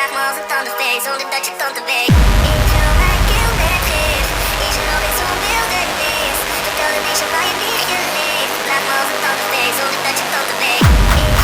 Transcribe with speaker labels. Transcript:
Speaker 1: vraag me als een tandenfeest, zonder dat je tante weet. Ik wil mijn keel met gif, is er alweer zo'n wildernis. Vertel de mensen waar je wiegje ligt. Vraag me als een tandenfeest, zonder dat je tante weet.